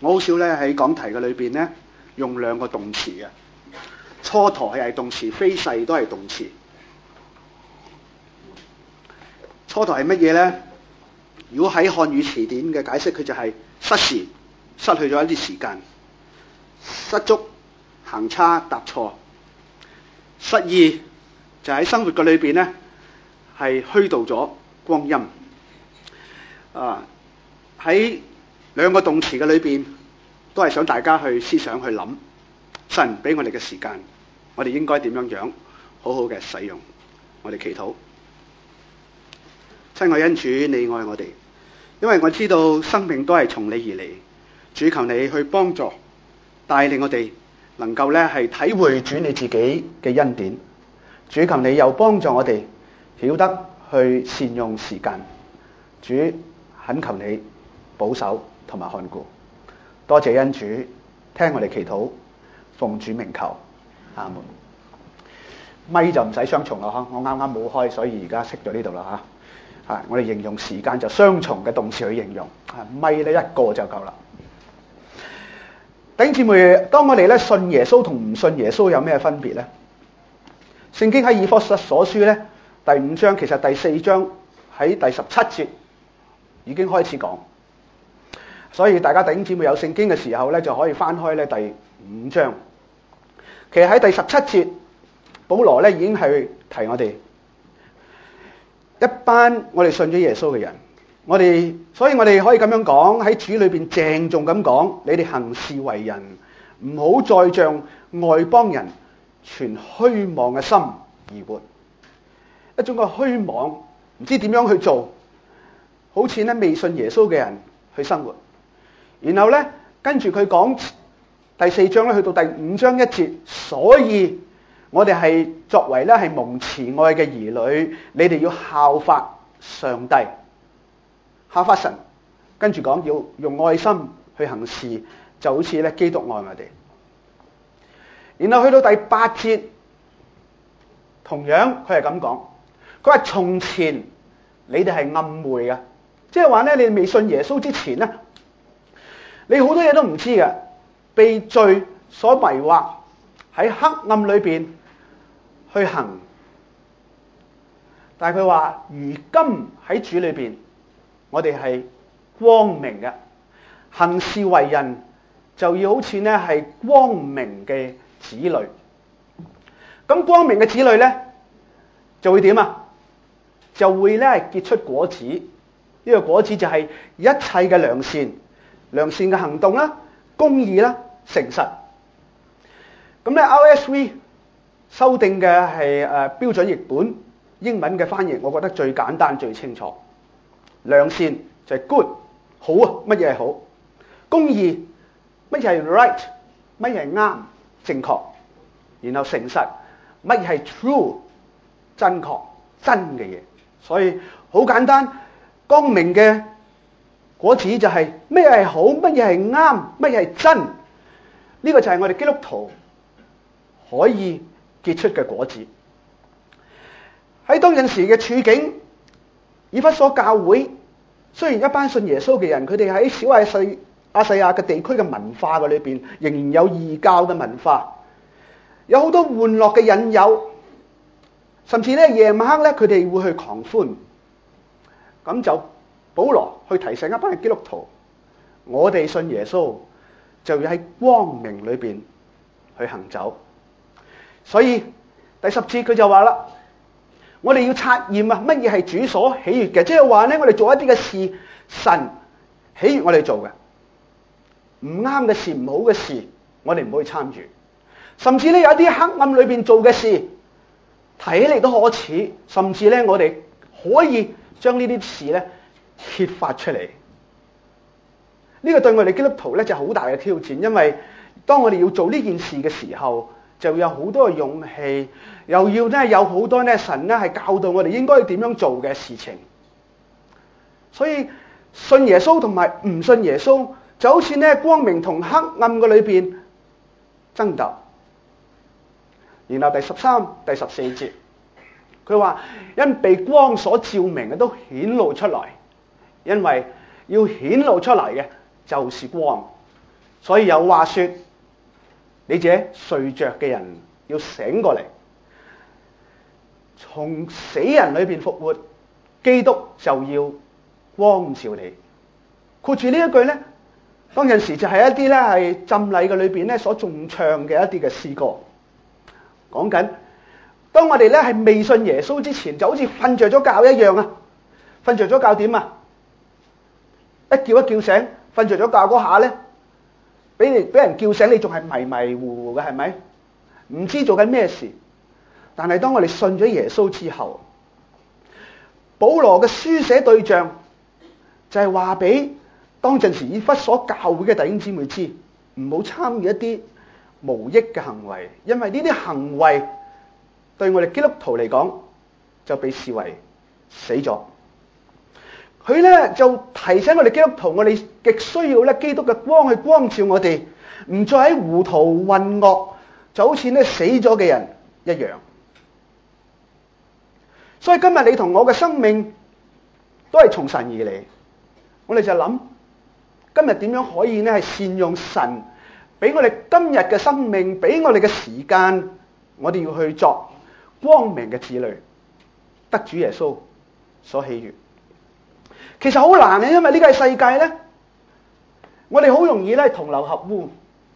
我好少咧喺講題嘅裏邊咧用兩個動詞嘅，蹉跎係動詞，飛逝都係動詞。蹉跎係乜嘢咧？如果喺漢語詞典嘅解釋，佢就係失時，失去咗一啲時間；失足，行差踏錯；失意就喺生活嘅裏邊咧係虛度咗光陰。喺兩個動詞嘅裏邊，都係想大家去思想去諗，神俾我哋嘅時間，我哋應該點樣好好嘅使用。我哋祈禱。親愛恩主，你愛我哋，因為我知道生命都係從你而嚟。主，求你去幫助帶領我哋能夠咧係體會主你自己嘅恩典。主，求你又幫助我哋曉得去善用時間。主，懇求你保守同埋看顧。多謝恩主，聽我哋祈禱，奉主名求，阿門。咪就唔使雙重啦，我啱啱冇開，所以而家熄咗呢度啦吓。我哋形容時間就雙重嘅動詞去形容，咪咧一個就夠啦。弟兄姊妹，當我哋咧信耶穌同唔信耶穌有咩分別咧？聖經喺以弗所書咧第5章，其實第4章喺第17節已經開始講，所以大家弟兄姊妹有聖經嘅時候咧，就可以翻開咧第5章。其實喺第17節，保羅咧已經係提我哋一班我哋信咗耶穌嘅人，所以我哋可以咁樣講，喺主裏邊鄭重咁講，你哋行事為人唔好再像外邦人存虛妄嘅心而活，一種嘅虛妄，唔知點樣去做，好似咧未信耶穌嘅人去生活。然後咧跟住佢講第4章咧，去到第5章1節，所以我哋係作為咧係蒙慈愛嘅兒女，你哋要效法上帝，效法神。跟住講要用愛心去行事，就好似咧基督愛我哋。然後去到第8節，同樣佢係咁講，佢話從前你哋係暗昧嘅，即係話咧你未信耶穌之前咧，你好多嘢都唔知嘅，被罪所迷惑，喺黑暗裏邊去行。但係佢話如今喺主裏邊，我哋係光明嘅，行事為人就要好似咧係光明嘅子女。咁光明嘅子女咧就會點啊？就會咧結出果子。呢個果子就係一切嘅良善嘅行動啦、公義啦、誠實。咁咧 RSV 修訂嘅係標準譯本英文嘅翻譯，我覺得最簡單最清楚。良善就係 good 好啊，乜嘢係好？公義乜嘢係 right， 乜嘢係啱正確？然後誠實乜嘢係 true 真確真嘅嘢？所以好簡單，光明嘅果子就係乜嘢係好，乜嘢係啱，乜嘢係真。呢個就係我哋基督徒可以結出嘅果子。喺當陣時嘅處境，以弗所教會雖然一班信耶穌嘅人，佢哋喺小亞細亞嘅地區嘅文化嘅裏邊，仍然有異教嘅文化，有好多玩樂嘅引誘，甚至咧夜晚黑咧佢哋會去狂歡。咁就保羅去提醒一班嘅基督徒，我哋信耶穌就要喺光明裏邊去行走。所以第10節佢就話啦，我哋要察驗啊，乜嘢係主所喜悅嘅？即係話咧，我哋做一啲嘅事，神喜悅我哋做嘅，唔啱嘅事、唔好嘅事，我哋唔可以參與。甚至咧有一啲黑暗裏邊做嘅事，睇起嚟都可恥，甚至咧我哋可以將呢啲事咧揭發出嚟。呢個對我哋基督徒咧就好大嘅挑戰，因為當我哋要做呢件事嘅時候，就有好多嘅勇氣，又要咧有好多咧神咧係教導我哋應該點樣做嘅事情。所以信耶穌同埋唔信耶穌，就好似咧光明同黑暗嘅裏邊爭鬥。然後第13、第14節，佢話因被光所照明嘅都顯露出來，因為要顯露出嚟嘅就是光。 所以有話說，你這睡着嘅人要醒過嚟，從死人裏邊復活，基督就要光照你。括住呢一句呢，當陣時就係一啲咧係浸禮嘅裏邊咧所重唱嘅一啲嘅詩歌，講緊當我哋咧係未信耶穌之前，就好似瞓着咗覺一樣啊！瞓着咗覺點啊？一叫一叫醒，瞓着咗覺嗰下咧，俾人叫醒，你仲係迷迷糊糊嘅，係咪？唔知做緊咩事。但係當我哋信咗耶穌之後，保羅嘅書寫對象就係話俾當陣時以弗所教會嘅弟兄姊妹知，唔好參與一啲無益嘅行為，因為呢啲行為對我哋基督徒嚟講就被視為死咗。佢咧就提醒我哋基督徒，我哋極需要咧基督嘅光去光照我哋，唔再喺糊塗混噩，就好似咧死咗嘅人一樣。所以今日你同我嘅生命都係從神而嚟，我哋就諗今日點樣可以咧係善用神俾我哋今日嘅生命，俾我哋嘅時間，我哋要去作光明嘅子女，得主耶穌所喜悅。其實好難嘅，因為呢個世界咧，我哋好容易咧同流合污。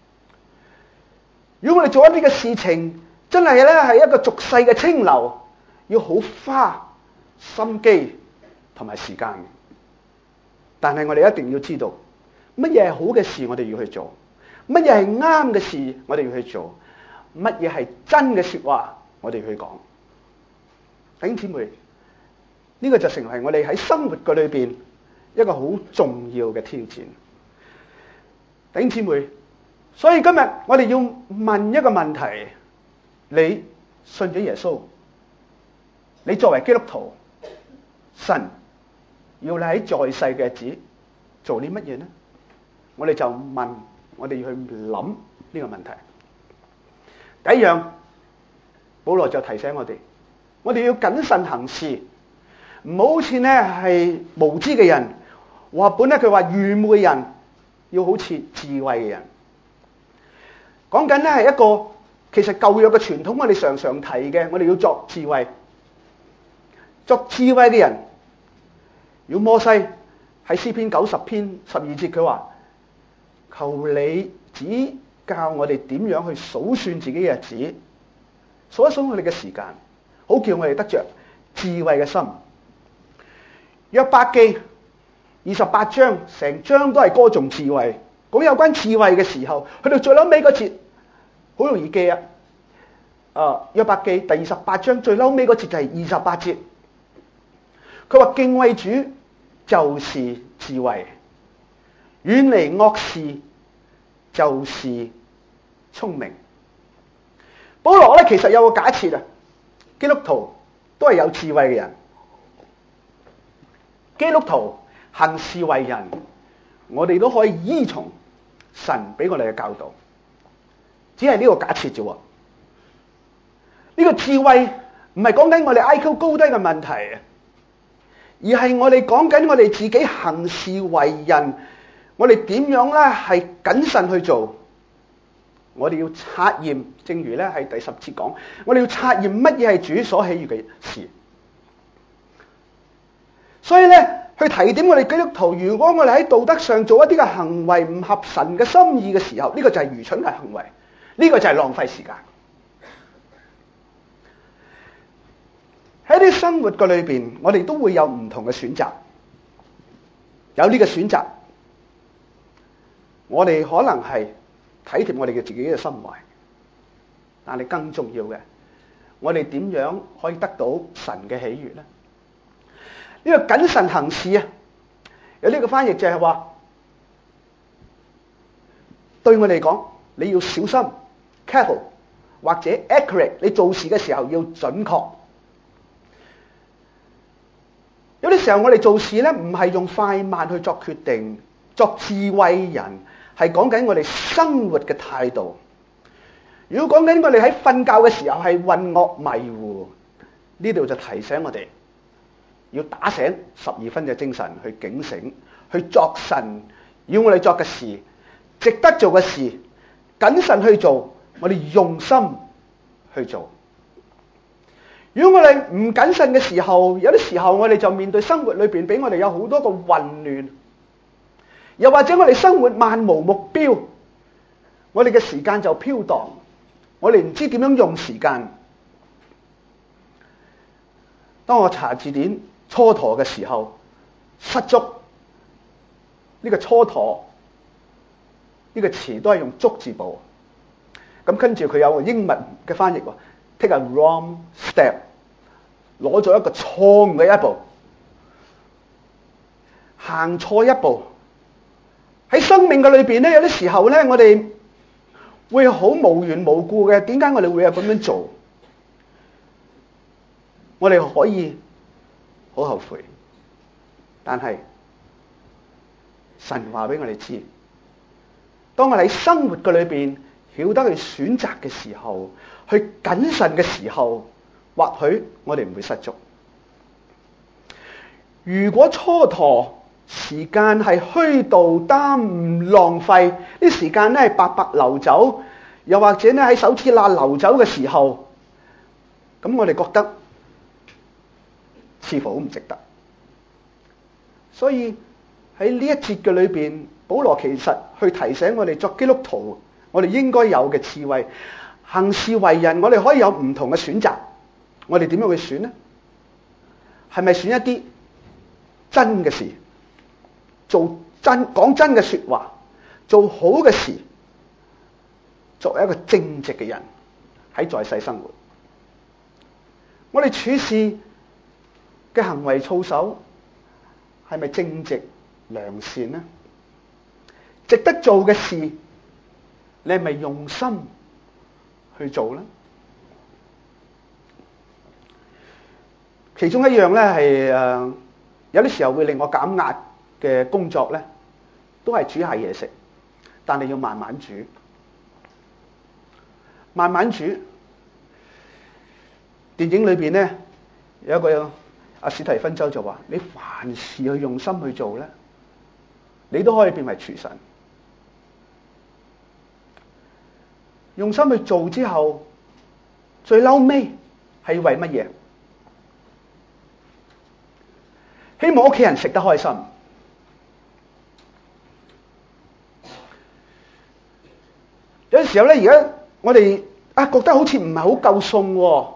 如果我哋做一啲嘅事情，真係咧係一個俗世嘅清流，要好花心機同埋時間。但係我哋一定要知道，乜嘢係好嘅事，我哋要去做；乜嘢係啱嘅事，我哋要去做；乜嘢係真嘅說話，我哋要去講。弟兄姊妹，呢個就成為我哋喺生活嘅裏邊一個好重要嘅挑戰。弟兄姊妹，所以今日我哋要問一個問題：你信咗耶穌，你作為基督徒，神要你喺在世嘅日子做啲乜嘢呢？我哋就問，我哋要去諗呢個問題。第一樣，保羅就提醒我哋要謹慎行事，唔好好似咧係無知嘅人，話本咧佢話愚昧人要好似智慧嘅人。講緊咧係一個其實舊約嘅傳統，我哋常常提嘅，我哋要作智慧。作智慧嘅人，如果摩西喺詩篇90篇12節，佢話：求你指教我哋點樣去數算自己嘅日子，數一數我哋嘅時間，好叫我哋得着智慧嘅心。約伯記28章成章都係歌頌智慧，講有關智慧嘅時候，去到最後尾嗰節好容易記啊！約伯記第28章最後尾嗰節就係28節，佢話敬畏主就是智慧，遠離惡事就是聰明。保羅咧其實有個假設啊，基督徒都係有智慧嘅人，基督徒行事為人，我哋都可以依從神俾我哋嘅教導，只係呢個假設啫。呢個智慧唔係講緊我哋 IQ 高低嘅問題，而係我哋講緊我哋自己行事為人，我哋點樣咧係謹慎去做。我哋要察驗，正如咧係第10節講，我哋要察驗乜嘢係主所喜悅嘅事。所以咧，去提點我哋基督徒，如果我哋喺道德上做一啲嘅行為唔合神嘅心意嘅時候，呢個就係愚蠢嘅行為，呢個就係浪費時間。喺啲生活嘅裏邊，我哋都會有唔同嘅選擇，有呢個選擇，我哋可能係體貼我哋嘅自己嘅心懷，但係更重要嘅，我哋點樣可以得到神嘅喜悅呢？呢個謹慎行事啊，有呢個翻譯就係話，對我嚟講，你要小心 careful 或者 accurate， 你做事嘅時候要準確。有啲時候我哋做事咧，唔係用快慢去作決定，作智慧人係講緊我哋生活嘅態度。如果講緊我哋喺瞓覺嘅時候係混噩迷糊，呢度就提醒我哋要打醒12分嘅精神去警醒，去作神要我哋作嘅事， 值得做嘅事，謹慎去做，我哋用心去做。如果我哋唔謹慎嘅時候，有啲時候我哋就面對生活裏邊俾我哋有好多個混亂，又或者我哋生活漫無目標，我哋嘅時間就飄蕩，我哋唔知點樣用時間。當我查字典蹉跎嘅時候，失足呢個蹉跎呢個詞都係用足字部，咁跟住佢有個英文嘅翻譯喎 ，take a wrong step， 攞咗一個錯誤嘅一步，行錯一步。喺生命嘅裏邊咧，有啲時候咧，我哋會好無緣無故嘅，點解我哋會有咁樣做？我哋可以好後悔，但係神話俾我哋知，當我哋喺生活嘅裏邊曉得去選擇嘅時候，去謹慎嘅時候，或許我哋唔會失足。如果蹉跎時間係虛度、耽誤、浪費，啲時間咧係白白流走，又或者咧喺手指罅流走嘅時候，咁我哋覺得似乎好唔值得。所以喺呢一節嘅裏邊，保羅其實去提醒我哋作基督徒，我哋應該有嘅智慧。行事為人，我哋可以有唔同嘅選擇。我哋點樣去選呢？係咪選一啲真嘅事，講真嘅說話，做好嘅事，作為一個正直嘅人喺在世生活？我哋處事嘅行為操守係咪正直良善呢？值得做嘅事，你係咪用心去做呢？其中一樣咧係有啲時候會令我減壓嘅工作咧，都係煮下嘢食，但係要慢慢煮，慢慢煮。電影裏邊咧有一個阿史提芬周就話：你凡事去用心去做咧，你都可以變為廚神。用心去做之後，最嬲尾係為乜嘢？希望屋企人食得開心。有陣時候咧，而家我哋覺得好似唔係好夠餸喎，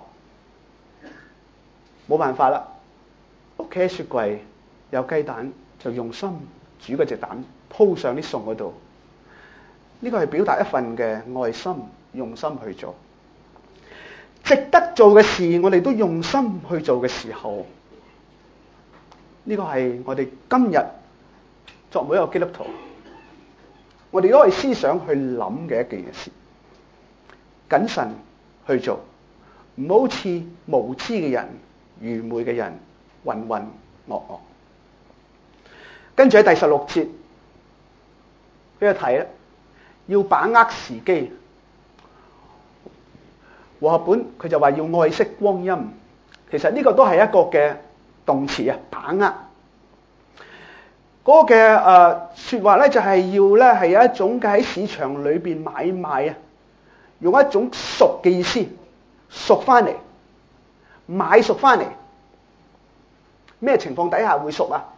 冇辦法啦。屋企喺雪櫃有雞蛋，就用心煮嗰隻蛋，鋪上啲餸嗰度。呢個係表達一份嘅愛心，用心去做。值得做嘅事，我哋都用心去做嘅時候，呢個係我哋今日作為一個基督徒，我哋都可以思想去諗嘅一件事。謹慎去做，唔好似無知嘅人、愚昧嘅人，渾渾噩噩。跟住喺第16節，俾佢睇啦，要把握時機。和合本佢就話要愛惜光陰，其實呢個都係一個嘅動詞啊，把握。嗰個嘅說話咧，就係要咧係有一種嘅喺市場裏邊買賣啊，用一種贖嘅意思，贖翻嚟，買贖翻嚟。咩情況底下會贖啊？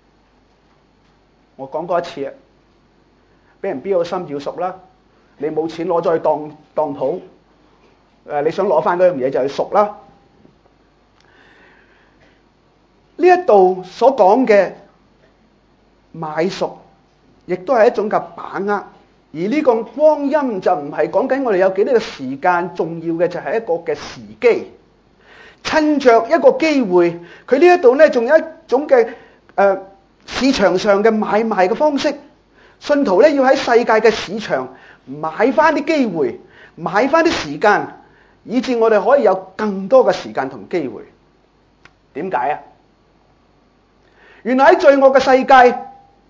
我講過一次啊，俾人標咗心要贖啦，你冇錢攞咗去當土，你想攞翻嗰樣嘢就去贖啦。呢一度所講嘅買贖，亦都係一種嘅把握。而呢個光陰就唔係講緊我哋有幾多個時間，重要嘅就係一個嘅時機。趁着一個機會，佢呢一度咧仲有一種嘅市場上嘅買賣嘅方式。信徒咧要喺世界嘅市場買翻啲機會，買翻啲時間，以致我哋可以有更多嘅時間同機會。點解啊？原來喺罪惡嘅世界，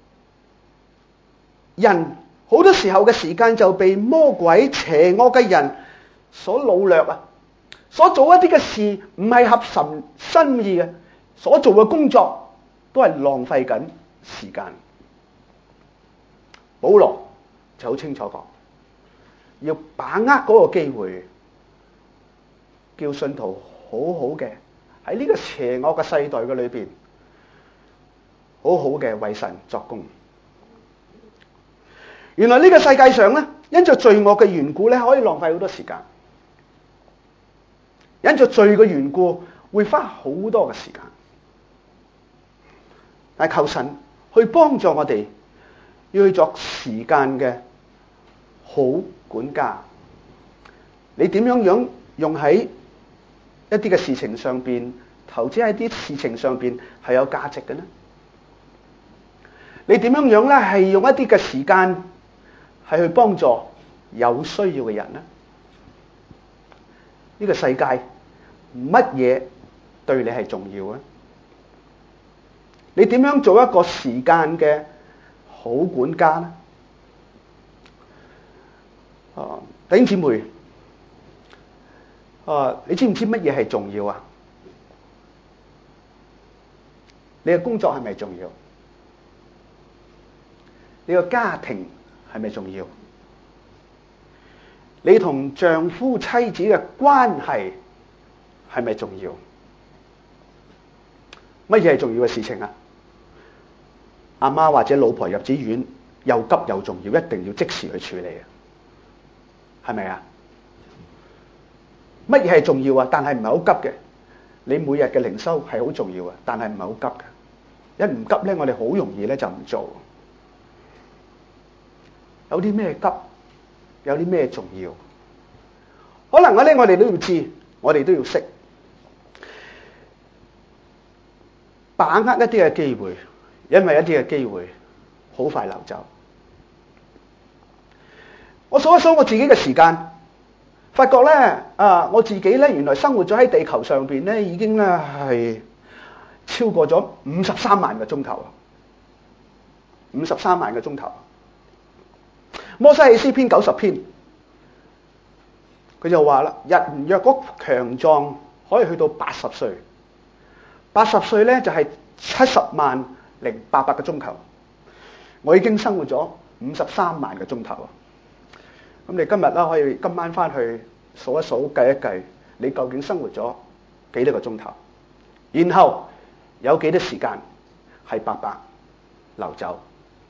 人好多時候嘅時間就被魔鬼邪惡嘅人所擄掠啊！所做一啲嘅事唔係合神心意嘅，所做嘅工作都係浪費緊時間。保羅就好清楚講，要把握嗰個機會，叫信徒好好嘅喺呢個邪惡嘅世代嘅裏邊，好好嘅為神作工。原來呢個世界上咧，因着罪惡嘅緣故咧，可以浪費好多時間；因着罪嘅緣故，會花好多嘅時間。但係求神去幫助我哋，要去作時間嘅好管家。你點樣用喺一啲嘅事情上邊，投資喺啲事情上邊係有價值嘅呢？你點樣咧係用一啲嘅時間係去幫助有需要嘅人呢？呢個世界乜嘢對你係重要啊？你點樣做一個時間嘅好管家呢？弟兄姊妹，你知唔知乜嘢係重要啊？你嘅工作係咪重要？你個家庭係咪重要？你同丈夫妻子嘅關係係咪重要？乜嘢係重要嘅事情啊？阿媽或者老婆入咗院，又急又重要，一定要即時去處理啊，係咪啊？乜嘢係重要啊？但係唔係好急嘅。你每日嘅靈修係好重要啊，但係唔係好急嘅。一唔急咧，我哋好容易咧就唔做。有啲咩急？有啲咩重要？可能我哋都要知，我哋都要識把握一啲嘅機會，因為一啲嘅機會好快流走。我數一數我自己嘅時間，發覺咧我自己咧原來生活咗喺地球上邊咧，已經咧係超過咗53萬個鐘頭，53萬個鐘頭。摩西喺詩篇90篇，佢就話啦：人若果強壯，可以去到80歲，80歲咧就係700800個鐘頭。我已經生活咗53萬個鐘頭。咁你今日啦，可以今晚翻去數一數，計一計，你究竟生活咗幾多個鐘頭？然後有幾多時間係白白流走？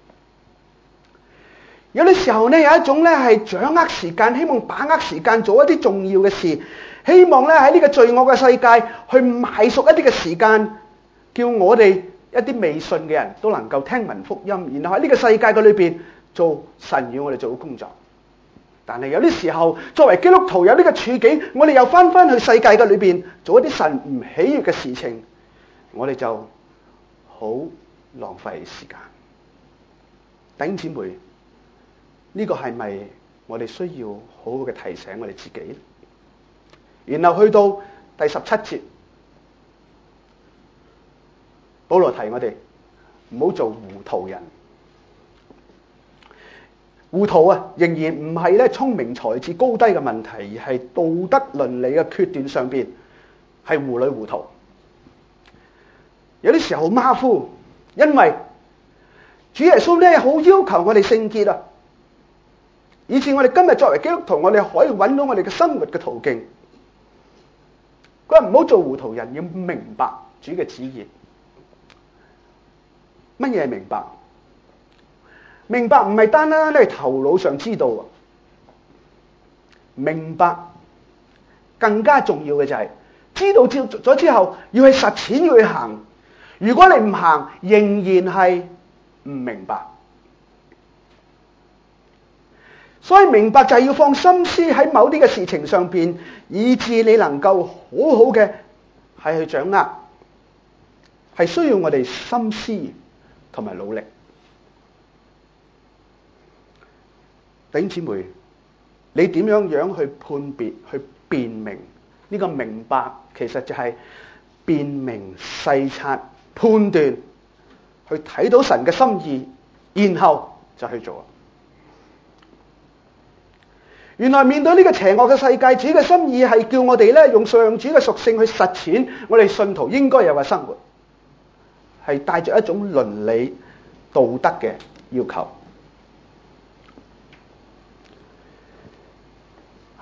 有啲時候咧，有一種咧係掌握時間，希望把握時間做一啲重要嘅事，希望咧喺呢個罪惡嘅世界去買贖一啲嘅時間，叫我哋一啲未信嘅人都能夠聽聞福音，然後喺呢個世界嘅裏邊做神要我哋做嘅工作。但係有啲時候，作為基督徒有呢個處境，我哋又翻去世界嘅裏邊做一啲神唔喜悅嘅事情，我哋就好浪費時間。弟兄姊妹，呢個係咪我哋需要好好嘅提醒我哋自己？然後去到第17節，保羅提我哋唔好做糊塗人。糊塗啊，仍然唔係咧聰明才智高低嘅問題，而係道德倫理嘅決斷上邊係糊裏糊塗。有啲時候馬虎，因為主耶穌咧好要求我哋聖潔啊，以至我哋今日作為基督徒，我哋可以揾到我哋嘅生活嘅途徑。佢話唔好做糊塗人，要明白主嘅旨意。乜嘢係明白？明白唔係單單喺頭腦上知道啊，明白更加重要嘅就係知道咗之後要去實踐，要去行。如果你唔行，仍然係唔明白。所以明白就係要放心思喺某啲嘅事情上邊，以致你能夠好好嘅係去掌握，係需要我哋心思同埋努力。弟兄姊妹，你點樣去判別、去辨明？呢個明白其實就係辨明、細察、判斷，去睇到神嘅心意，然後就去做。原來面對呢個邪惡嘅世界，主嘅心意係叫我哋咧用上主嘅屬性去實踐我哋信徒應該有嘅生活，係帶着一種倫理道德嘅要求。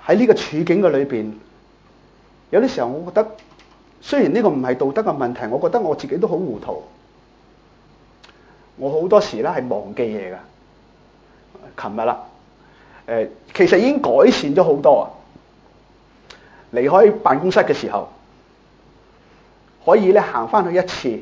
喺呢個處境嘅裏邊，有啲時候我覺得，雖然呢個唔係道德嘅問題，我覺得我自己都好糊塗。我好多時咧係忘記嘢㗎。琴日啦，其實已經改善咗好多啊！離開辦公室嘅時候，可以咧行翻去一次，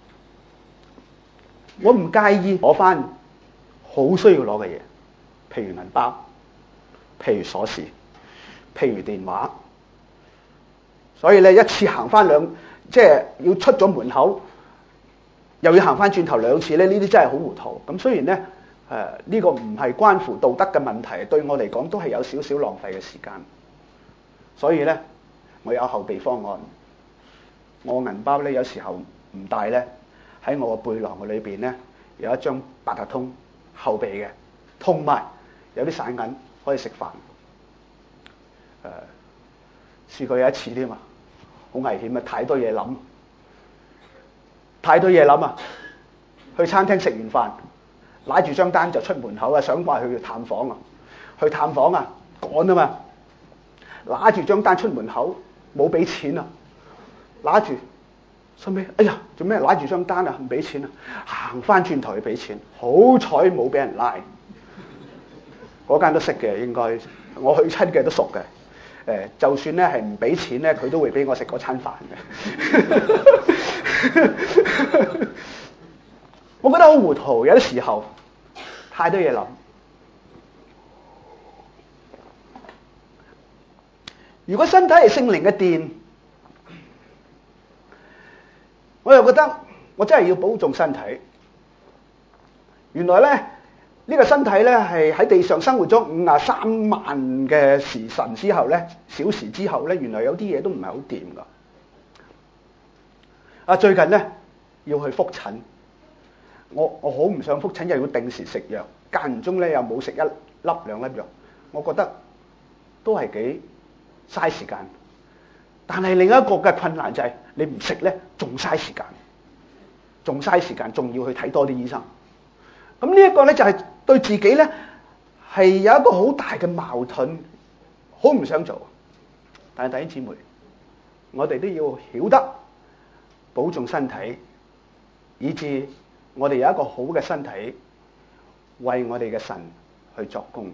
我唔介意攞翻好需要攞嘅嘢，譬如銀包，譬如鎖匙，譬如電話。所以咧一次行翻即係要出咗門口，又要行翻轉頭兩次咧，呢啲真係好糊塗。咁雖然咧呢個唔係關乎道德嘅問題，對我嚟講都係有少少浪費嘅時間。所以咧，我有後備方案。我銀包咧有時候唔帶咧，喺我個背囊嘅裏邊咧有一張八達通後備嘅，同埋有啲散銀可以食飯。試過有一次添嘛，好危險啊！太多嘢諗啊！去餐廳食完飯，拿住張單就出門口啊，想話去探訪啊，趕啊嘛，拿住張單出門口冇俾錢啊，拿住，收尾哎呀做咩拿住張單啊唔俾錢啊，行翻轉頭去俾錢，好彩冇俾人拉，嗰間都識嘅應該，我去親嘅都熟嘅。就算咧係唔俾錢咧，佢都會俾我食嗰餐飯嘅。我覺得好糊塗，有啲時候太多嘢諗。如果身體係聖靈嘅殿，我又覺得我真係要保重身體。原來咧呢個身體咧係喺地上生活咗53萬嘅時辰之後咧，小時之後咧，原來有啲嘢都唔係好掂噶。最近咧要去復診，我好唔想復診，又要定時食藥，間唔中咧又冇食一粒兩粒藥，我覺得都係幾嘥時間。但係另一個嘅困難就係你唔食咧，仲嘥時間，仲要去睇多啲醫生。咁呢一個咧就係對自己咧係有一個好大嘅矛盾，好唔想做。但係弟兄姊妹，我哋都要曉得保重身體，以致我哋有一個好嘅身體，為我哋嘅神去作工。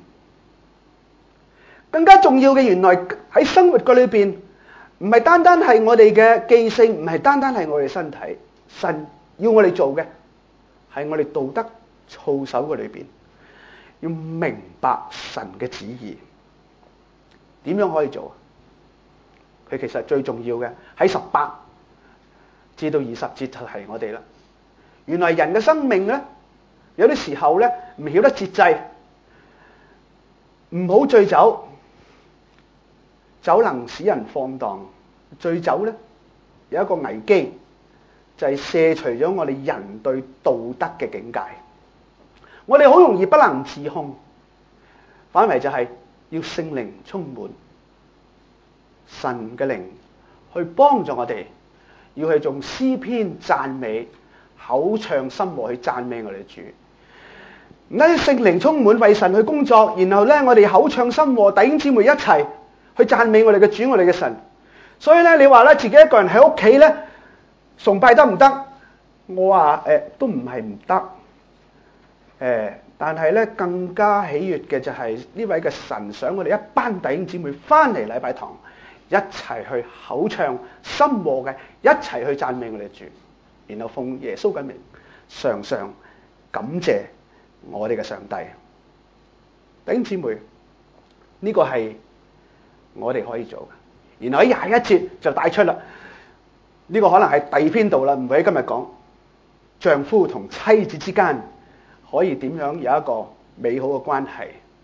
更加重要嘅，原來喺生活嘅裏邊，唔係單單係我哋嘅記性，唔係單單係我哋身體，神要我哋做嘅係我哋道德操守嘅裏邊，要明白神嘅旨意。點樣可以做？佢其實最重要嘅喺18至到20節就係我哋啦。原來人嘅生命咧，有啲時候咧唔曉得節制，唔好醉酒，酒能使人放蕩。醉酒咧有一個危機，就係卸除咗我哋人對道德嘅境界。我哋好容易不能自控，反為就係要聖靈充滿，神嘅靈去幫助我哋，要去用詩篇讚美、口唱心和去讚美我哋主。唔單止聖靈充滿為神去工作，然後咧我哋口唱心和，弟兄姊妹一齊去讚美我哋嘅主，我哋嘅神。所以咧你話咧自己一個人喺屋企咧崇拜得唔得？我話都唔係唔得。但係咧更加喜悅嘅就係呢位嘅神想我哋一班弟兄姊妹翻嚟禮拜堂，一齊去口唱心和嘅，一齊去讚美我哋主，然後奉耶穌嘅名常常感謝我哋嘅上帝。弟兄姊妹，呢個係我哋可以做嘅。然後喺21節就帶出啦，呢個可能係第二篇道啦，唔會喺今日講丈夫同妻子之間可以點樣有一個美好嘅關係。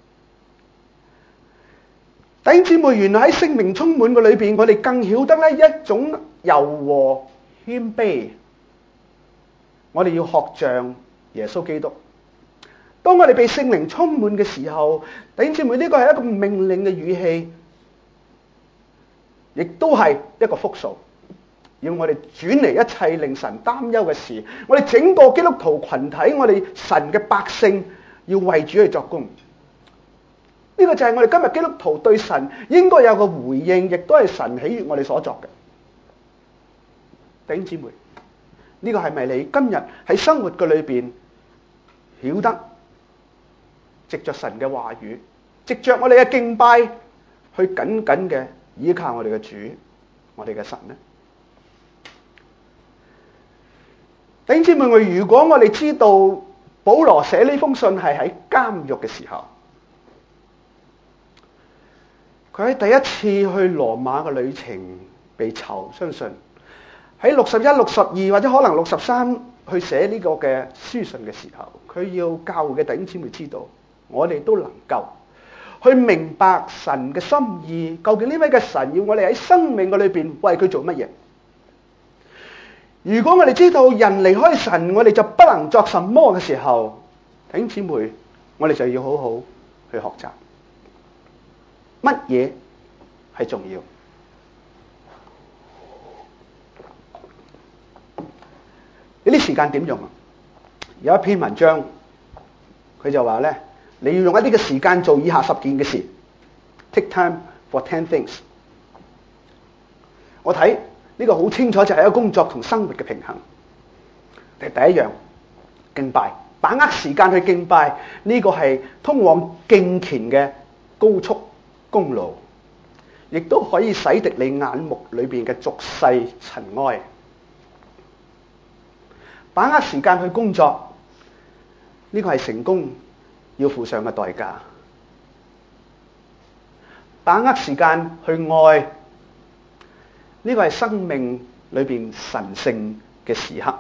弟兄姊妹，原來喺聖靈充滿嘅裏邊，我哋更曉得咧一種柔和謙卑。我哋要學像耶穌基督。當我哋被聖靈充滿嘅時候，弟兄姊妹，呢個係一個命令嘅語氣，亦都係一個複數，要我哋轉離一切令神擔憂嘅事。我哋整個基督徒群體，我哋神嘅百姓要為主去作工。 呢個就係我哋今日基督徒對神應該有個回應，亦都係神喜悅我哋所作嘅。弟兄姊妹，呢個係咪你今日喺生活嘅裏邊曉得藉着神嘅話語，藉着我哋嘅敬拜，去緊緊嘅依靠我哋嘅主，我哋嘅神呢？弟兄姊妹，如果我哋知道保羅寫呢封信係喺監獄嘅時候，佢喺第一次去羅馬嘅旅程被囚，相信喺61、62或者可能63去寫呢個嘅書信嘅時候，佢要教會嘅弟兄姊妹知道，我哋都能夠去明白神嘅心意，究竟呢位嘅神要我哋喺生命嘅裏邊為佢做乜嘢？如果我哋知道人離開神，我哋就不能作什麼嘅時候，弟兄姊妹，我哋就要好好去學習乜嘢係重要。呢啲時間點用啊？有一篇文章，佢就話咧，你要用一啲嘅時間做以下10件嘅事 ，take time for 10 things。我睇呢個好清楚，就係一個工作同生活嘅平衡。第一樣，敬拜，把握時間去敬拜，呢個係通往敬虔嘅高速公路，亦都可以洗滌你眼目裏邊嘅俗世塵埃。把握時間去工作，呢個係成功要付上嘅代價。把握時間去愛，呢個係生命裏邊神聖嘅時刻。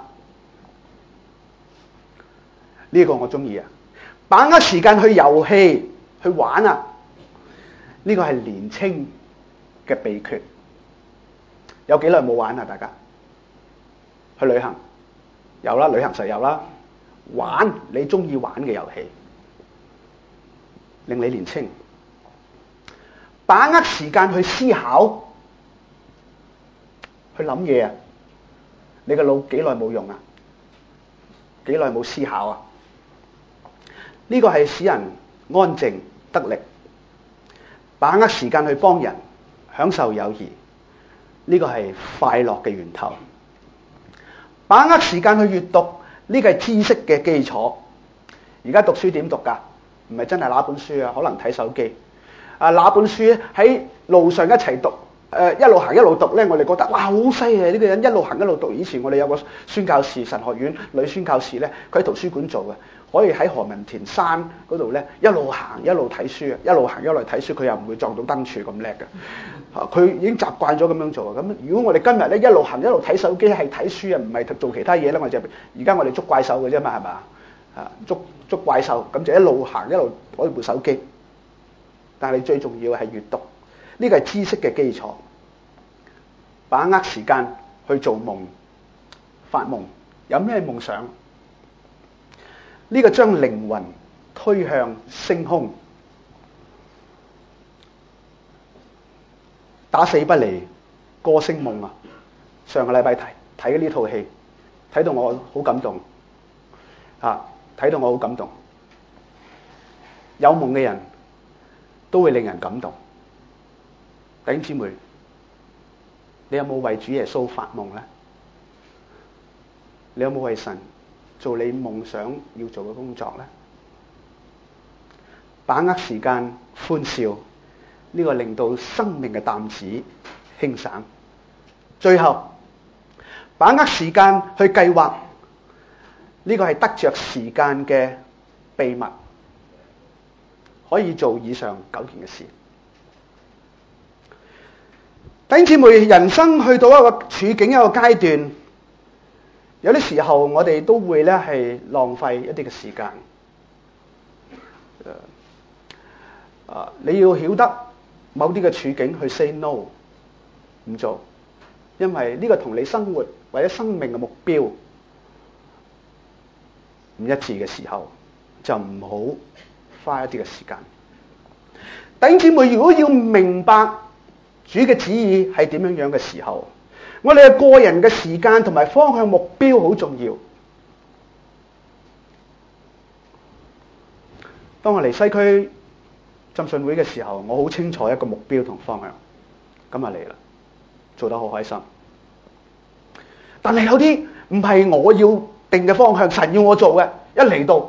呢個我中意啊！把握時間去遊戲去玩啊，呢個係年青嘅秘訣。有幾耐冇玩啊？大家去旅行有啦，旅行實有啦。玩你中意玩嘅遊戲，令你年青。把握時間去思考，去諗嘢啊！你個腦幾耐冇用啊？幾耐冇思考啊？呢個係使人安靜得力。把握時間去幫人，享受友誼，呢個係快樂嘅源頭。把握時間去閱讀，呢個係知識嘅基礎。而家讀書點讀㗎？唔係真係拿本書啊，可能睇手機。拿本書喺路上一齊讀，一路行一路讀咧，我哋覺得哇好犀利！呢個人一路行一路讀。以前我哋有個宣教士，神學院女宣教士咧，佢喺圖書館做嘅，可以喺何文田山嗰度咧一路行一路睇書，一路行一路睇書，佢又唔會撞到燈柱咁叻嘅。佢已經習慣咗咁樣做。咁如果我哋今日咧一路行一路睇手機，係睇書啊，唔係做其他嘢咧，我就而家我哋捉怪獸嘅啫嘛，係嘛？捉怪獸咁就一路行一路攞住部手機。但係最重要係閱讀，呢個係知識嘅基礎。把握時間去做夢、發夢，有咩夢想？呢個將靈魂推向星空。打死不離歌聲夢啊！上個禮拜睇呢套戲，睇到我好感動啊！睇到我好感動。有夢嘅人都會令人感動。弟兄姊妹，你有冇為主耶穌發夢咧？你有冇為神做你夢想要做嘅工作咧？把握時間歡笑，呢個令到生命嘅擔子輕省。最後，把握時間去計劃，呢個係得着時間嘅秘密，可以做以上9件嘅事。弟兄姊妹，人生去到一個處境一個階段，有啲時候我哋都會咧係浪費一啲嘅時間。你要曉得某啲嘅處境去 say no， 唔做，因為呢個同你生活或者生命嘅目標唔一致嘅時候，就唔好花一啲嘅時間。弟兄姊妹，如果要明白主嘅旨意係點樣嘅時候，我哋嘅個人嘅時間同埋方向目標好重要。當我嚟西區浸信會嘅時候，我好清楚一個目標同方向，咁啊嚟啦，做得好開心。但係有啲唔係我要定嘅方向，神要我做嘅，一嚟到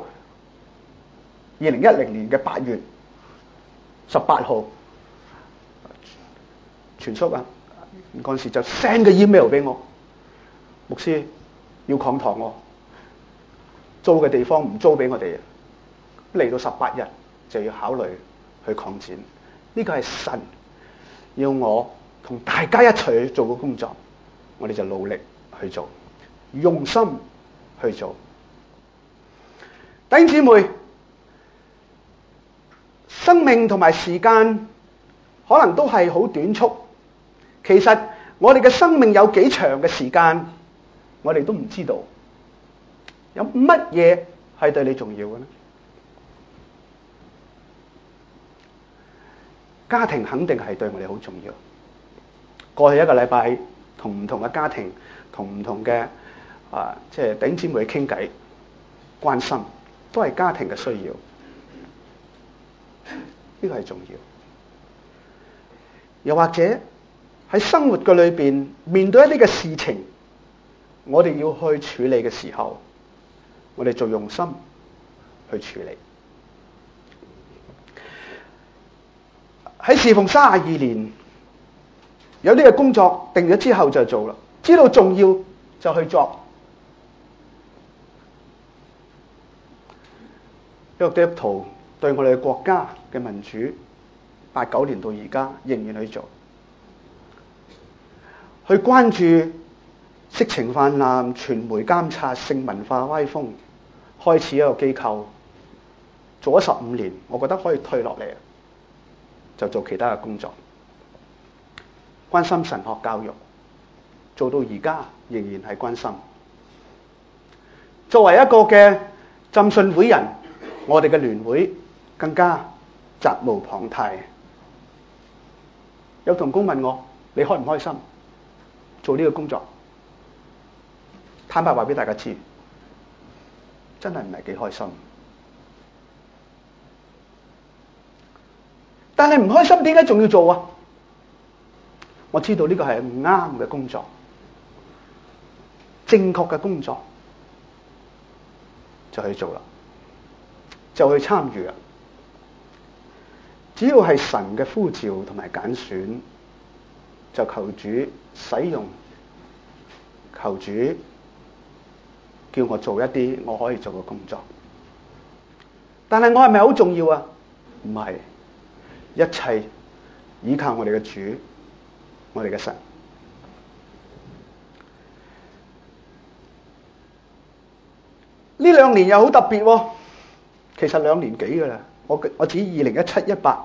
2010年嘅8月18號，全叔啊，嗰陣時就 send 個 email 俾我，牧師要擴堂喎，租嘅地方唔租俾我哋，嚟到18日就要考慮去擴展。呢個係神要我同大家一齊去做嘅工作，我哋就努力去做，用心去做。弟兄姊妹，生命同埋時間可能都係好短促，其實我哋嘅生命有幾長嘅時間，我哋都唔知道。有乜嘢係對你重要嘅呢？家庭肯定係對我哋好重要。過去一個禮拜同唔同嘅家庭，同唔同嘅即係弟兄姊妹傾偈，關心都係家庭嘅需要，呢個係重要。又或者喺生活嘅裏邊面對一啲嘅事情，我哋要去處理嘅時候，我哋就用心去處理。喺侍奉32年，有啲嘅工作定咗之後就做啦，知道重要就去做。一個基督徒對我哋嘅國家嘅民主，89年到而家仍然去做，去關注色情泛濫、傳媒監察、性文化歪風，開始一個機構，做咗15年，我覺得可以退落嚟，就做其他嘅工作，關心神學教育，做到而家仍然係關心。作為一個嘅浸信會人，我哋嘅聯會更加責無旁貸。有同工問我：你開唔開心做呢個工作？坦白話俾大家知，真係唔係幾開心。但係唔開心點解仲要做啊？我知道呢個係唔啱嘅工作，正確嘅工作就去做啦，就去參與啦。只要係神嘅呼召同埋揀選，就求主使用，求主叫我做一啲我可以做嘅工作。但係我係咪好重要啊？唔係，一切依靠我哋嘅主，我哋嘅神。呢2年又好特別喎，其實2年幾㗎啦。我指2017-18，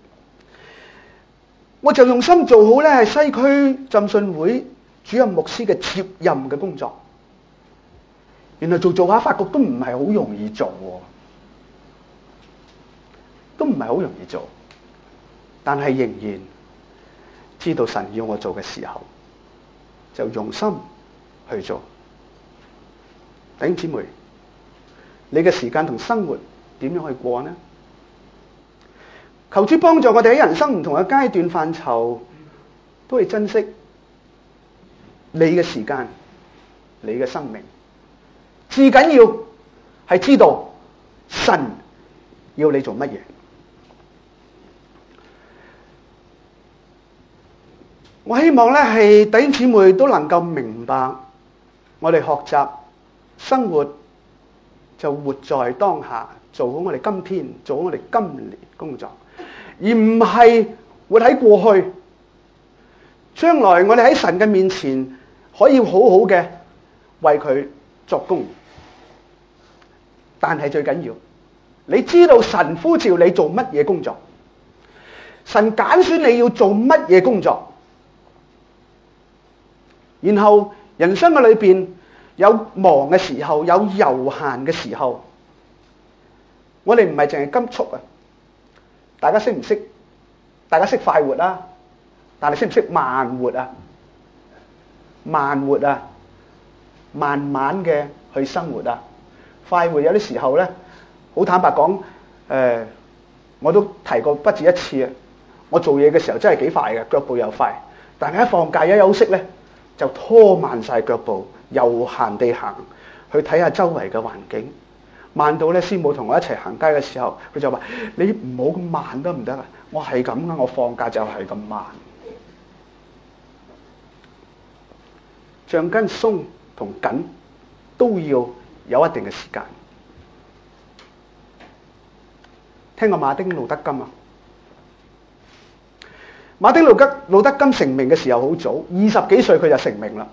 我就用心做好咧係西區浸信會主任牧師嘅接任嘅工作。原來做下發覺都唔係好容易做喎，都唔係好容易做，但係仍然知道神要我做嘅時候，就用心去做。弟兄姊妹，你嘅時間同生活點樣去過呢？求主幫助我哋喺人生唔同嘅階段範疇，都係珍惜你嘅時間、你嘅生命。至緊要係知道神要你做乜嘢。我希望咧係弟兄姊妹都能夠明白，我哋學習生活就活在當下，做好我哋今天，做好我哋今年工作，而唔係活喺過去。將來我哋喺神嘅面前可以好好嘅為佢作工，但係最緊要你知道神呼召你做乜嘢工作，神揀選你要做乜嘢工作。然後人生嘅裏邊有忙嘅時候，有悠閒嘅時候，我哋唔係淨係急促啊！大家識唔識？大家識快活啊？但係識唔識慢活啊？慢活啊，慢慢嘅去生活啊！快活有啲時候咧，好坦白講， 我都提過不止一次啊！我做嘢嘅時候真係幾快嘅，腳步又快，但係一放假一休息咧，就拖慢晒腳步，悠閒地行，去睇下周圍嘅環境。慢到咧，師母同我一齊行街嘅時候，佢就話：你唔好咁慢得唔得啊？我係咁啊，我放假就係咁慢。橡筋鬆同緊都要有一定嘅時間。聽過馬丁路德金啊？馬丁路德金成名嘅時候好早，20幾歲佢就成名啦。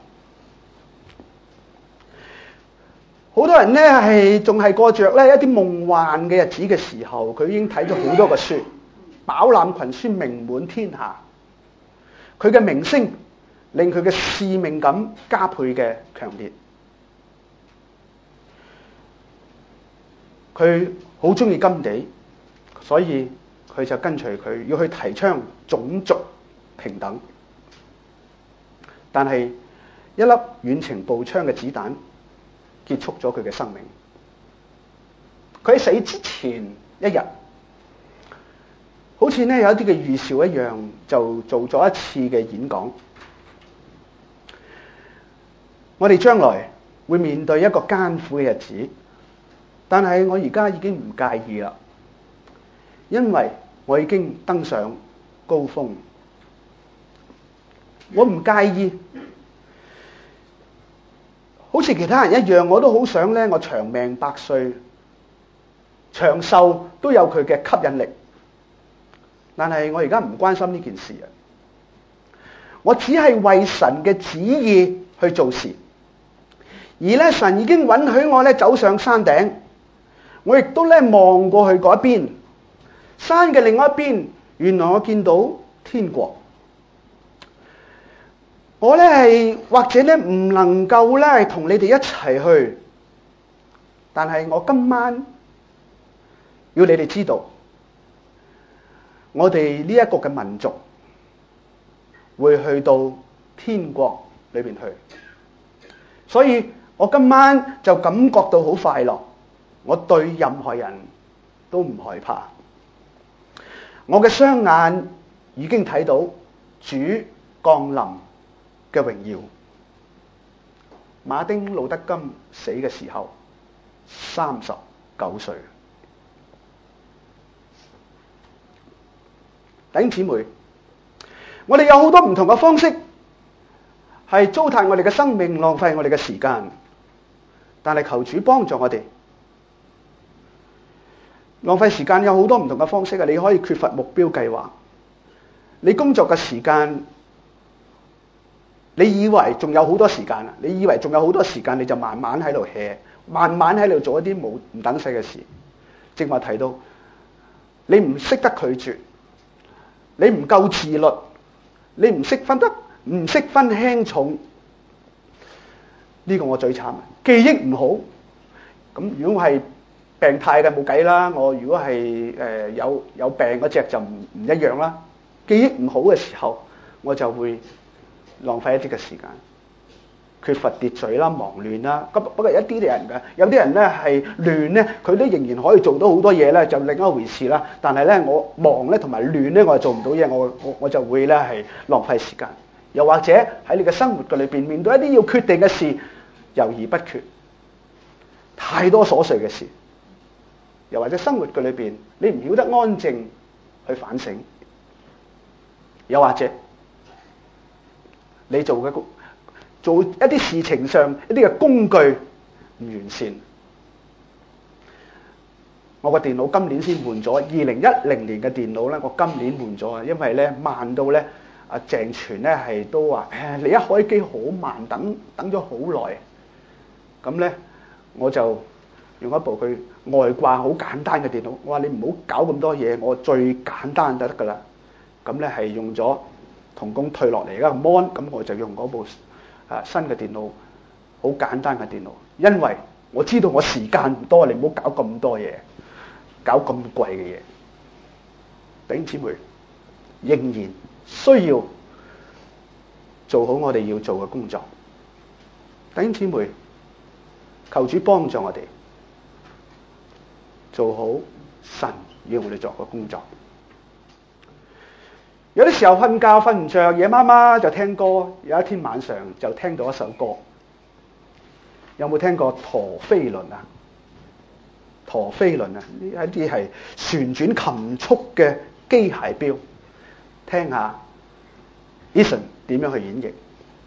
好多人呢係仲係過着咧一啲夢幻嘅日子嘅時候，佢已經睇咗好多個書，飽覽群書，名滿天下。佢嘅名聲令佢嘅使命感加倍嘅強烈。佢好中意甘地，所以佢就跟隨佢，要去提倡種族平等。但係一粒遠程步槍嘅子彈結束咗佢嘅生命。佢喺死之前一日，好似呢有一啲嘅預兆一樣，就做咗一次嘅演講。我哋將來會面對一個艱苦嘅日子，但係我而家已經唔介意啦，因為我已經登上高峰。我唔介意，好似其他人一樣，我都好想咧，我長命百歲，長壽都有佢嘅吸引力。但係我而家唔關心呢件事啊，我只係為神嘅旨意去做事。而咧，神已經允許我咧走上山頂，我亦都咧望過去嗰一邊，山嘅另外一邊，原來我見到天國。我咧係或者咧唔能夠咧同你哋一齊去，但係我今晚要你哋知道，我哋呢一個嘅民族會去到天國裏邊去，所以我今晚就感覺到好快樂，我對任何人都唔害怕。我嘅雙眼已經睇到主降臨嘅榮耀。馬丁路德金死嘅時候39歲。弟兄姊妹，我哋有好多唔同嘅方式係糟蹋我哋嘅生命，浪費我哋嘅時間，但係求主幫助我哋。浪費時間有好多唔同嘅方式啊！你可以缺乏目標計劃，你工作嘅時間，你以為仲有好多時間啊？你以為仲有好多時間，你就慢慢喺度 hea， 慢慢喺度做一啲唔等使嘅事。正話提到，你唔識得拒絕，你唔夠自律，你唔識分輕重。呢個我最慘，記憶唔好。咁如果係病態嘅冇計啦，我如果係有病嗰隻就唔一樣啦。記憶唔好嘅時候，我就會浪費一啲嘅時間，缺乏秩序啦，忙亂啦。不過有啲人嘅，有啲人咧係亂咧，佢都仍然可以做到好多嘢咧，就另一回事啦。但係咧，我忙咧同埋亂咧，我就做唔到嘢，我就會咧係浪費時間。又或者喺你嘅生活嘅裏邊，面對一啲要決定嘅事，猶豫不決，太多瑣碎嘅事。又或者生活嘅裏邊，你唔曉得安靜去反省。又或者你做一啲事情上一啲嘅工具唔完善。我個電腦今年先換咗，2010年嘅電腦咧，我今年換咗啊，因為咧慢到咧，阿鄭全咧係都話，你一開機好慢，等咗好耐。咁咧我就用一部佢外掛好簡單嘅電腦，我話你唔好搞咁多嘢，我最簡單就得㗎啦。咁咧係用咗同工退落嚟而家個 mon， 咁我就用嗰部新嘅電腦，好簡單嘅電腦，因為我知道我時間唔多，你唔好搞咁多嘢，搞咁貴嘅嘢。弟兄姊妹，仍然需要做好我哋要做嘅工作。弟兄姊妹，求主幫助我哋做好神要我哋作個工作。有啲時候瞓覺瞓唔着，夜媽媽就聽歌。有一天晚上就聽到一首歌，有冇聽過陀飛輪啊？陀飛輪啊，呢一啲係旋轉禽速嘅機械錶。聽下 Eason 點樣去演繹。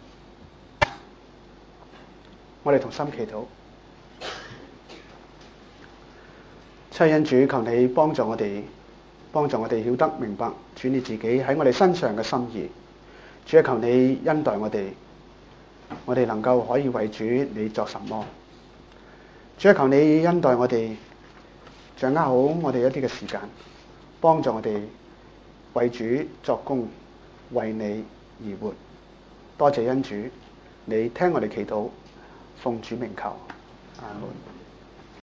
我哋同心祈禱。親恩主，求你幫助我哋曉得明白主你自己喺我哋身上嘅心意。主啊，求你恩待我哋能夠可以為主你作什麼。主啊，求你恩待我哋，掌握好我哋一啲嘅時間，幫助我哋為主作工，為你而活。多謝恩主，你聽我哋祈禱，奉主名求，阿門。